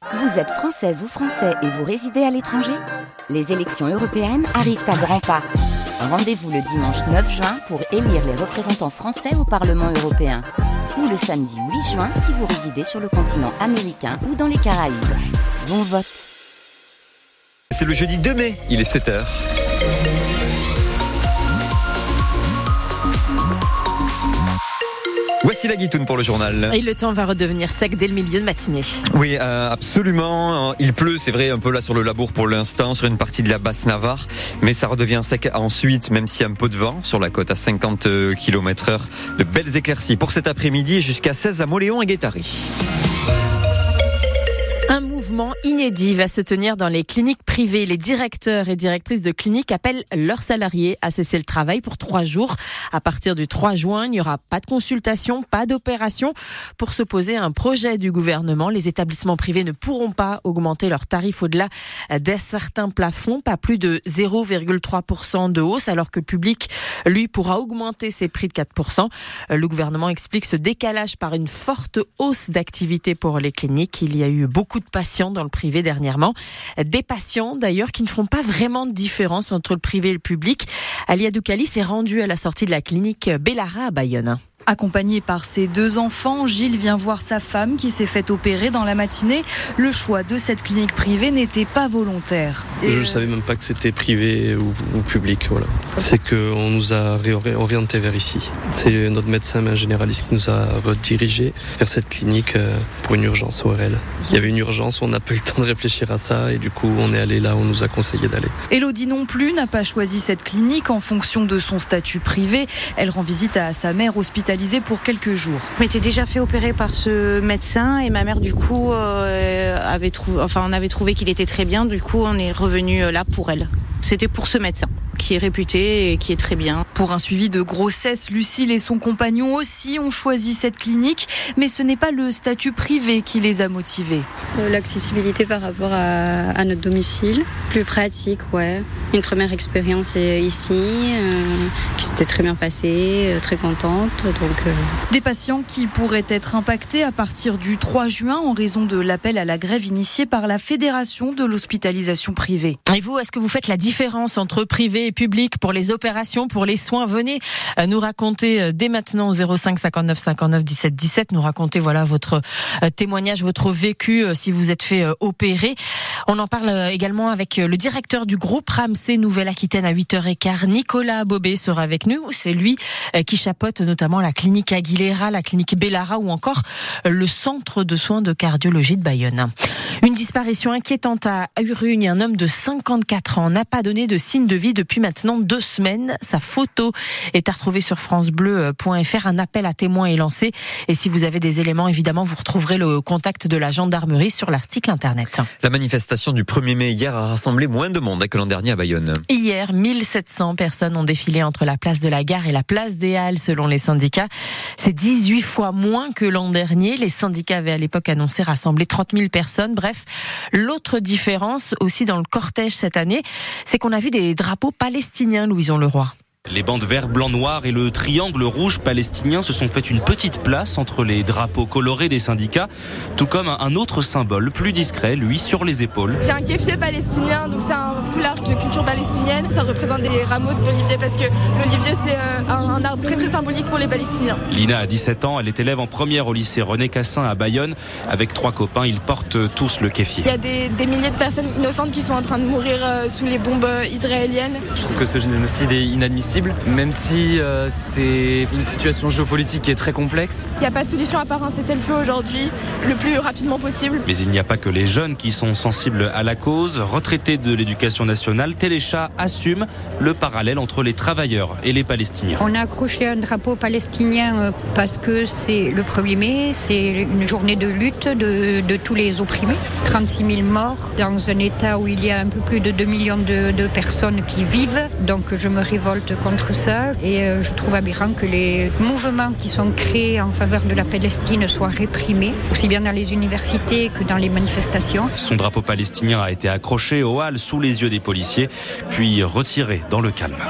Vous êtes française ou français et vous résidez à l'étranger ? Les élections européennes arrivent à grands pas. Rendez-vous le dimanche 9 juin pour élire les représentants français au Parlement européen. Ou le samedi 8 juin si vous résidez sur le continent américain ou dans les Caraïbes. Bon vote. C'est le jeudi 2 mai, il est 7h. Voici la guitoune pour le journal. Et le temps va redevenir sec dès le milieu de matinée. Oui, absolument. Il pleut, c'est vrai, un peu là sur le Labour pour l'instant, sur une partie de la Basse-Navarre. Mais ça redevient sec ensuite, même s'il y a un peu de vent sur la côte à 50 km/h. De belles éclaircies pour cet après-midi et jusqu'à 16 à Mauléon et Guétary. Un mouvement inédit va se tenir dans les cliniques privées. Les directeurs et directrices de cliniques appellent leurs salariés à cesser le travail pour 3 jours. À partir du 3 juin, il n'y aura pas de consultation, pas d'opération. Pour s'opposer à un projet du gouvernement, les établissements privés ne pourront pas augmenter leurs tarifs au-delà d'un certain plafond, pas plus de 0,3% de hausse, alors que le public, lui, pourra augmenter ses prix de 4%. Le gouvernement explique ce décalage par une forte hausse d'activité pour les cliniques. Il y a eu beaucoup de patients dans le privé dernièrement. Des patients d'ailleurs qui ne font pas vraiment de différence entre le privé et le public. Alia Doukali s'est rendue à la sortie de la clinique Bellara à Bayonne. Accompagné par ses 2 enfants, Gilles vient voir sa femme qui s'est fait opérer dans la matinée. Le choix de cette clinique privée n'était pas volontaire. Je ne savais même pas que c'était privé ou public. Voilà. C'est qu'on nous a réorientés vers ici. C'est notre médecin, un généraliste, qui nous a redirigés vers cette clinique pour une urgence ORL. Il y avait une urgence, on n'a pas eu le temps de réfléchir à ça et du coup on est allé là où on nous a conseillé d'aller. Élodie non plus n'a pas choisi cette clinique en fonction de son statut privé. Elle rend visite à sa mère hospitalisée pour quelques jours. Je m'étais déjà fait opérer par ce médecin et ma mère du coup on avait trouvé qu'il était très bien, du coup on est revenu là pour elle. C'était pour ce médecin qui est réputé et qui est très bien. Pour un suivi de grossesse, Lucille et son compagnon aussi ont choisi cette clinique, mais ce n'est pas le statut privé qui les a motivés. L'accessibilité par rapport à notre domicile, plus pratique, ouais. Une première expérience ici, qui s'était très bien passée, très contente. Des patients qui pourraient être impactés à partir du 3 juin en raison de l'appel à la grève initié par la Fédération de l'hospitalisation privée. Et vous, est-ce que vous faites la différence entre privé et public pour les opérations, pour les soins? Venez nous raconter dès maintenant au 05 59 59 17 17, nous raconter votre témoignage, votre vécu si vous êtes fait opérer. On en parle également avec le directeur du groupe Ramsay Nouvelle-Aquitaine à 8h15. Nicolas Bobet sera avec nous. C'est lui qui chapeaute notamment la clinique Aguilera, la clinique Bellara ou encore le centre de soins de cardiologie de Bayonne. Une disparition inquiétante à Urugne. Un homme de 54 ans n'a pas donné de signe de vie depuis maintenant 2 semaines. Sa photo est à retrouver sur francebleu.fr. Un appel à témoins est lancé. Et si vous avez des éléments, évidemment, vous retrouverez le contact de la gendarmerie sur l'article internet. La manifestation du 1er mai hier a rassemblé moins de monde que l'an dernier à Bayonne. Hier, 1700 personnes ont défilé entre la place de la Gare et la place des Halles, selon les syndicats. C'est 18 fois moins que l'an dernier. Les syndicats avaient à l'époque annoncé rassembler 30 000 personnes. Bref, l'autre différence aussi dans le cortège cette année, c'est qu'on a vu des drapeaux palestiniens, Louison Leroy. Les bandes vert, blanc, noir et le triangle rouge palestinien se sont fait une petite place entre les drapeaux colorés des syndicats, tout comme un autre symbole plus discret, lui, sur les épaules. J'ai un kéfier palestinien, donc c'est un foulard de culture palestinienne. Ça représente des rameaux d'olivier parce que l'olivier c'est un arbre très très symbolique pour les Palestiniens. Lina a 17 ans, elle est élève en première au lycée René Cassin à Bayonne. Avec 3 copains, ils portent tous le kéfier. Il y a des milliers de personnes innocentes qui sont en train de mourir sous les bombes israéliennes. Je trouve que ce génocide est inadmissible. Même si c'est une situation géopolitique qui est très complexe. Il n'y a pas de solution à part un cessez-le-feu aujourd'hui, le plus rapidement possible. Mais il n'y a pas que les jeunes qui sont sensibles à la cause. Retraités de l'éducation nationale, Téléchat assume le parallèle entre les travailleurs et les Palestiniens. On a accroché un drapeau palestinien parce que c'est le 1er mai, c'est une journée de lutte de tous les opprimés. 36 000 morts dans un état où il y a un peu plus de 2 millions de personnes qui vivent. Donc je me révolte contre ça et je trouve aberrant que les mouvements qui sont créés en faveur de la Palestine soient réprimés, aussi bien dans les universités que dans les manifestations. Son drapeau palestinien a été accroché aux halles sous les yeux des policiers, puis retiré dans le calme.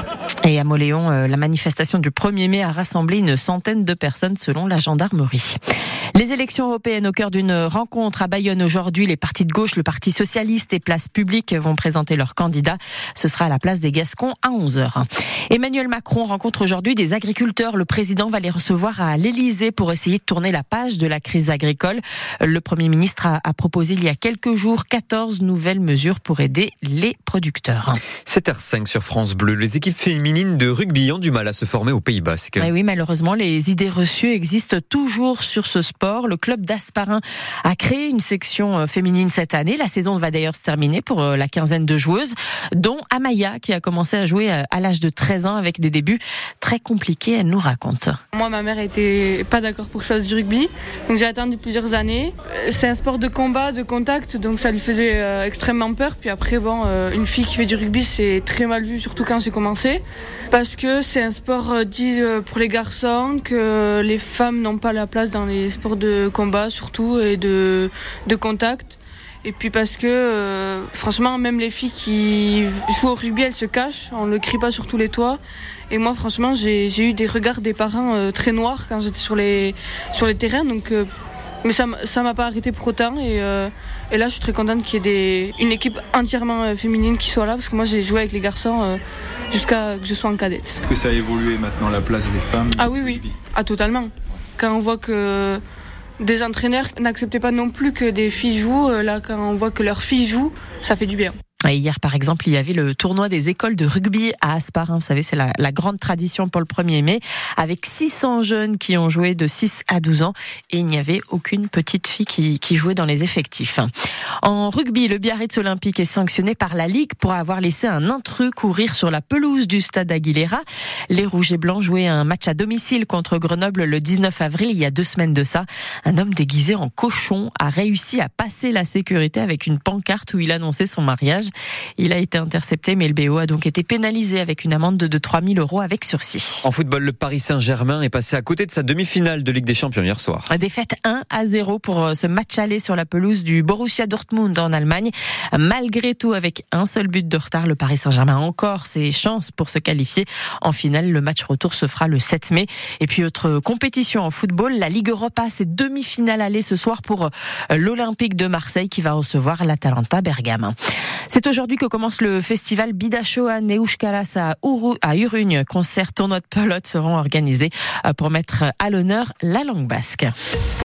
Et à Mauléon, la manifestation du 1er mai a rassemblé une centaine de personnes selon la gendarmerie. Les élections européennes au cœur d'une rencontre à Bayonne aujourd'hui. Les partis de gauche, le Parti socialiste et Place publique vont présenter leurs candidats. Ce sera à la place des Gascons à 11h. Emmanuel Macron rencontre aujourd'hui des agriculteurs. Le président va les recevoir à l'Élysée pour essayer de tourner la page de la crise agricole. Le Premier ministre a proposé il y a quelques jours 14 nouvelles mesures pour aider les producteurs. 7h05 sur France Bleu. Les équipes féminines de rugby ont du mal à se former au Pays Basque. Et oui, malheureusement, les idées reçues existent toujours sur ce sport. Le club d'Asparin a créé une section féminine cette année. La saison va d'ailleurs se terminer pour la quinzaine de joueuses, dont Amaya, qui a commencé à jouer à l'âge de 13 ans avec des débuts très compliqués, elle nous raconte. Moi, ma mère était pas d'accord pour que je fasse du rugby, donc j'ai attendu plusieurs années. C'est un sport de combat, de contact, donc ça lui faisait extrêmement peur. Puis après, une fille qui fait du rugby, c'est très mal vu, surtout quand j'ai commencé, parce que c'est un sport dit pour les garçons, que les femmes n'ont pas la place dans les sports de combat surtout et de contact. Et puis parce que franchement, même les filles qui jouent au rugby, elles se cachent, on ne crie pas sur tous les toits. Et moi franchement, j'ai eu des regards des parents très noirs quand j'étais sur les terrains, donc mais ça m'a pas arrêté pour autant. Et là, je suis très contente qu'il y ait une équipe entièrement féminine qui soit là, parce que moi j'ai joué avec les garçons jusqu'à que je sois en cadette. Est-ce que ça a évolué maintenant, la place des femmes? Ah oui, totalement. Quand on voit que des entraîneurs n'acceptaient pas non plus que des filles jouent, là quand on voit que leurs filles jouent, ça fait du bien. Et hier, par exemple, il y avait le tournoi des écoles de rugby à Asparin. Vous savez, c'est la grande tradition pour le 1er mai, avec 600 jeunes qui ont joué de 6 à 12 ans. Et il n'y avait aucune petite fille qui jouait dans les effectifs. En rugby, le Biarritz Olympique est sanctionné par la Ligue pour avoir laissé un intrus courir sur la pelouse du stade Aguilera. Les Rouges et Blancs jouaient un match à domicile contre Grenoble le 19 avril, il y a 2 semaines de ça. Un homme déguisé en cochon a réussi à passer la sécurité avec une pancarte où il annonçait son mariage. Il a été intercepté, mais le BO a donc été pénalisé avec une amende de 3 000 € avec sursis. En football, le Paris Saint-Germain est passé à côté de sa demi-finale de Ligue des Champions hier soir. Défaite 1-0 pour ce match aller sur la pelouse du Borussia Dortmund en Allemagne. Malgré tout, avec un seul but de retard, le Paris Saint-Germain a encore ses chances pour se qualifier en finale. Le match retour se fera le 7 mai. Et puis, autre compétition en football, la Ligue Europa, c'est demi-finale aller ce soir pour l'Olympique de Marseille qui va recevoir l'Atalanta Bergame. C'est aujourd'hui que commence le festival Bidasoan et Euskaraz à Urugne. Concerts, tournois de pelote seront organisés pour mettre à l'honneur la langue basque.